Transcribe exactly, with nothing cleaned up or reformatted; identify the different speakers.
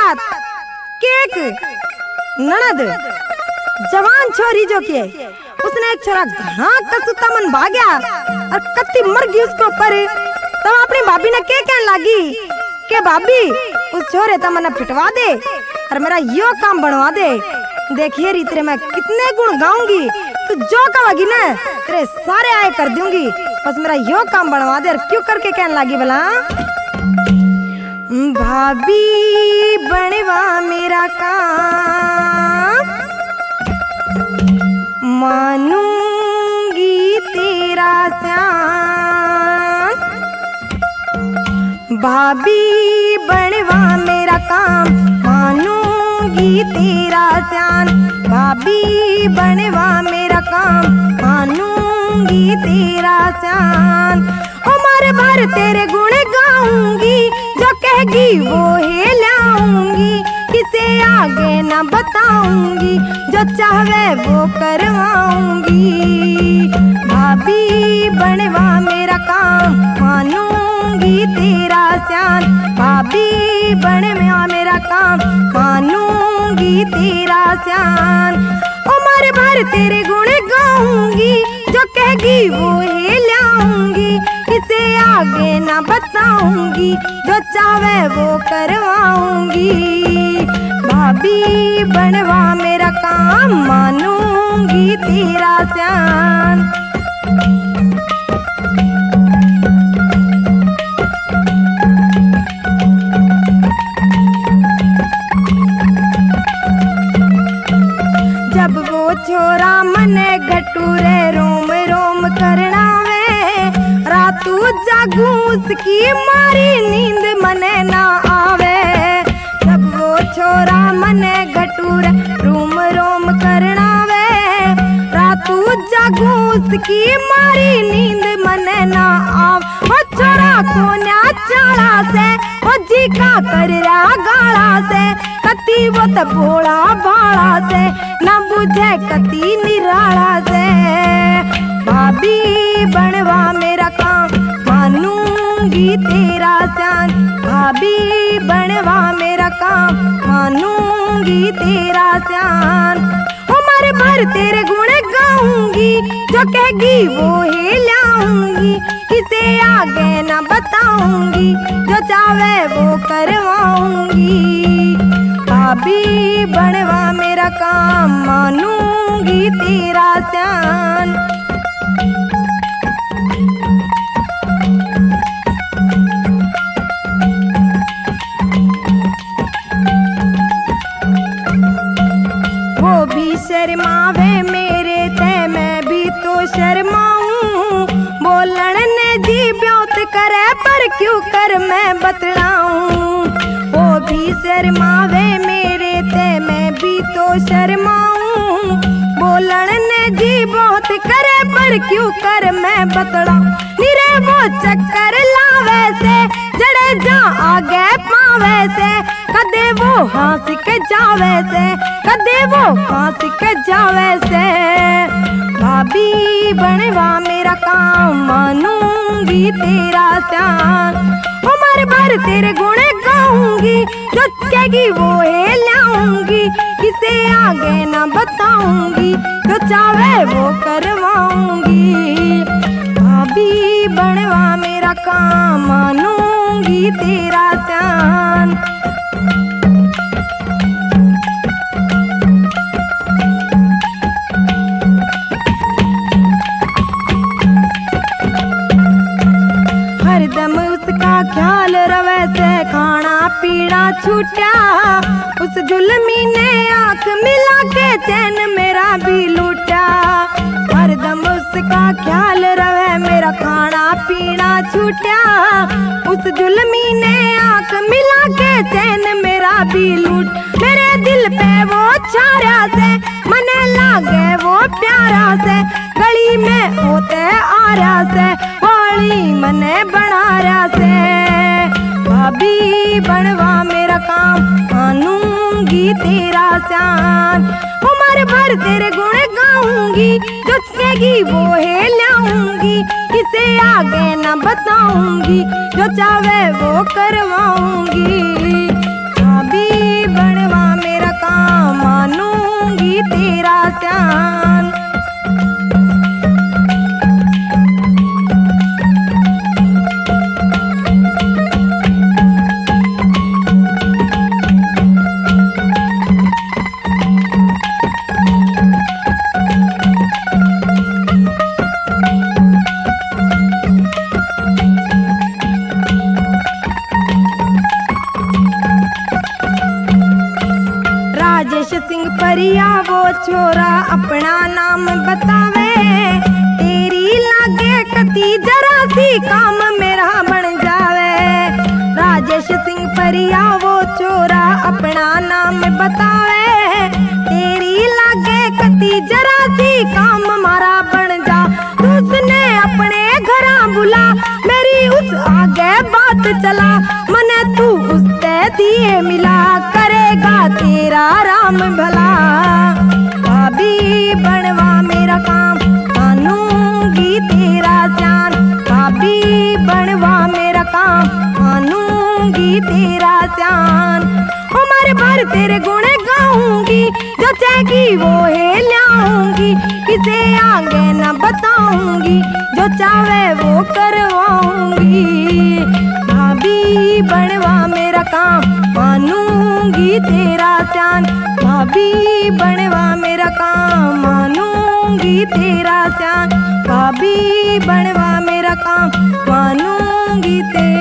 Speaker 1: बात केक ननद जवान छोरी जो के उसने एक छोरा घना कसुता मन भाग्या और कत्ती मर गई उसको पर तब अपनी भाभी ने के कहने लगी के भाभी उस छोरे तमन्ना पिटवा दे और मेरा यो काम बनवा दे। देखिए री तेरे मैं कितने गुण गाऊंगी, तू जो कहोगी ना तेरे सारे आए कर दूंगी, बस मेरा यो काम बनवा दे। और क्यों करके कहने लगी भला, भाभी बनवा मेरा काम मानूंगी तेरा श्याम। भाभी बनवा मेरा काम मानूंगी तेरा श्याम। भाभी बनवा मेरा काम मानूंगी तेरा श्याम। उमर भर तेरे गुण गाऊंगी, जो कहेगी वो ही लाऊंगी। किसे आगे ना बताऊंगी, जो चाहे वो करवाऊंगी। भाभी बनवा मेरा काम मानूंगी तेरा श्याम। भाभी बनवा मेरा काम मानूंगी तेरा श्याम। उमर भर तेरे गुण गाऊंगी, जो कहेगी वो ही लाऊंगी। किसे आगे ना बताऊंगी, जो चाहे वो करवाऊंगी। भाभी बनवा मेरा काम मानूंगी तेरा श्याम। जब वो छोरा मने घटूरे रोम रोम करना वे, रातू जागू उसकी मारी नींद मने ना आवे। जब वो छोरा मने घटूरे रोम रोम करना वे, रातू जागू उसकी मारी नींद मने ना आवे। वो छोरा को न्या चाला से वो जी का कर रहा गाला से, कती वो तो भोला भाला से ना बुझे कती निराला से। भाभी बनवा मेरा काम मानूंगी तेरा श्याम। भाभी बनवा मेरा काम मानूंगी तेरा श्याम। उमर भर तेरे गुण गाऊंगी, जो कहेगी वो ही लाऊंगी। किसे आगे ना बताऊंगी, जो चाहे वो करवाऊंगी। भाभी बनवा मेरा काम मानूंगी तेरा श्याम। वो भी शर्मावे मेरे ते मैं भी तो शर्माऊं। बोलन ने जी ब्योत करे पर क्यों कर मैं बतलाऊं। वो भी शर्मावे मेरे ते मैं भी तो शर्माऊं। बोलन ने जी बहुत करे पर क्यों कर मैं बतलाऊं। निरे वो चक्कर लावे से जड़े जा आगे पावे से, कदे वो हंस के जावे से, कदे वो हंस के जावे से। भाभी बनवा मेरा काम मानूंगी तेरा श्याम। उमर भर तेरे गुण गाऊंगी, जो कहेगी वो ही लाऊंगी। किसे आगे ना बताऊंगी, जो चाहे वो करवाऊंगी। भाभी बनवा मेरा काम मानूंगी तेरा श्याम। हरदम उसका ख्याल रवे से खाना पीना छूटा। उस जुल्मी ने आंख मिला के चैन मेरा भी लूटा। हरदम उसका ख्याल रवे मेरा खाना पीना छूटा। उस जुल्मी ने आंख मिला के चैन मेरा भी लूट। मेरे दिल पे वो छाया से मने लागे वो प्यारा से। गली में होते आरा से वाली मने बनारा से। भाभी बनवा मेरा काम मानूंगी तेरा श्याम। उमर भर तेरे गुण गाऊंगी, जो कहेगी वो ही लाऊंगी। किसे आगे ना बताऊंगी, जो चाहे वो करवाऊंगी। भाभी सिंह परिया वो छोरा अपना नाम बतावे, तेरी लागे कती जरा सी काम मेरा बन जावे। राजेश सिंह परिया वो छोरा अपना नाम बतावे, तेरी लागे कती जरा सी काम मारा बन जा। उसने अपने घरा बुला मेरी उस आगे बात चला, मने तू उससे दिए मिला करेगा तेरा राम भला। भाभी बनवा मेरा काम मानूंगी तेरा ध्यान, भाभी बनवा मेरा काम मानूंगी तेरा ध्यान। उम्र भर तेरे गुण गाऊंगी, जो चाहेगी वो है लाऊंगी, किसे आगे न बताऊंगी, जो चाहे वो करवाऊंगी। भाभी बनवा मेरा काम मानूंगी तेरा ध्यान, भाभी बनवा मेरा काम मानूंगी तेरा ध्यान, भाभी बनवा मेरा काम मानूंगी तेरा